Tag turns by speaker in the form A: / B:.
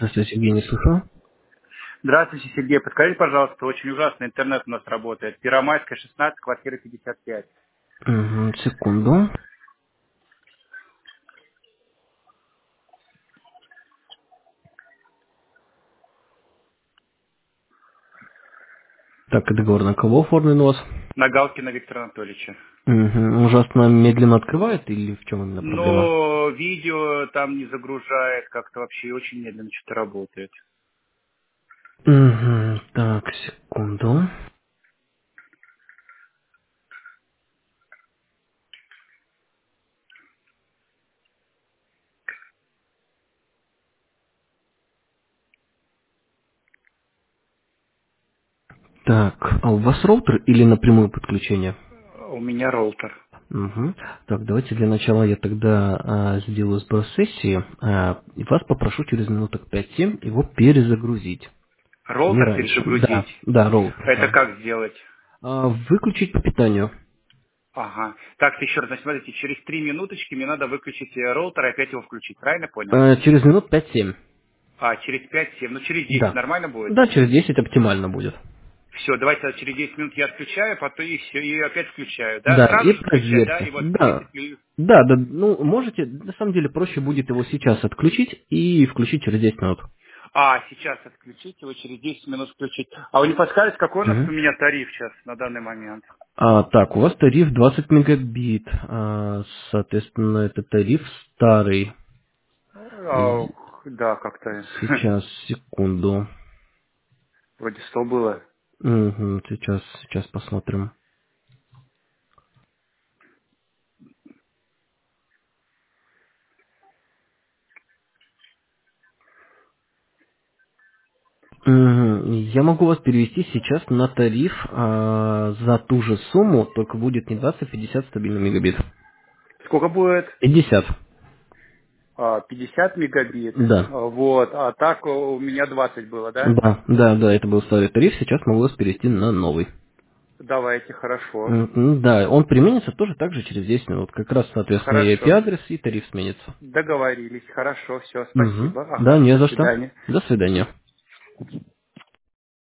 A: Здравствуйте, Евгений, слышу.
B: Здравствуйте, Сергей. Подскажите, пожалуйста, очень ужасно интернет у нас работает. Первомайская, 16, квартира 55.
A: Мгм, секунду. Так, и договор на кого оформлен у вас?
B: На Галкина Виктора Анатольевича.
A: Мгм, ужасно медленно открывает или в чем именно проблема?
B: Но видео там не загружает, как-то вообще очень медленно что-то работает.
A: Мгм, так, секунду. Так, а у вас роутер или напрямую подключение?
B: У меня роутер.
A: Мгм. Так, давайте для начала я тогда сделаю сброс сессии, и вас попрошу через минуток 5-7 его перезагрузить. Не
B: Роутер
A: раньше. Да,
B: перезагрузить.
A: да, роутер,
B: Это
A: да.
B: как сделать?
A: Выключить по питанию.
B: Ага. Так, еще раз, значит, смотрите, через 3 минуточки мне надо выключить роутер и опять его включить. Правильно понял?
A: Через минут 5-7.
B: А, через 5-7. Ну, через 10
A: Да.
B: нормально будет?
A: Да, через 10 оптимально будет.
B: Все, давайте через 10 минут я отключаю, потом и все, и опять включаю, да?
A: Да,
B: Сразу
A: и
B: же включать, да?
A: проверьте.
B: И вот
A: Да.
B: 30 минут.
A: Да, да, ну, можете, на самом деле, проще будет его сейчас отключить и включить через 10 минут.
B: А, сейчас отключить его, через 10 минут включить. А вы не подскажете, какой у нас у
A: Мгм.
B: меня тариф сейчас на данный момент?
A: Так, у вас тариф 20 мегабит, соответственно, это тариф старый. И
B: Да, как-то
A: сейчас, секунду.
B: вроде 100 было.
A: Мгм, сейчас посмотрим. Мгм. Я могу вас перевести сейчас на тариф за ту же сумму, только будет не 20, а 50 стабильный мегабит.
B: Сколько будет?
A: 50.
B: 50 мегабит.
A: Да.
B: Вот. А так у меня 20 было, да?
A: Да, это был старый тариф, сейчас могу вас перевести на новый.
B: Давайте, хорошо.
A: Да, он применится тоже так же через 10 минут. Как раз, соответственно, и
B: Хорошо.
A: IP-адрес, и тариф сменится.
B: Договорились. Хорошо, все,
A: Угу.
B: спасибо.
A: Да,
B: Ага,
A: не
B: до
A: за что.
B: свидания.
A: До свидания.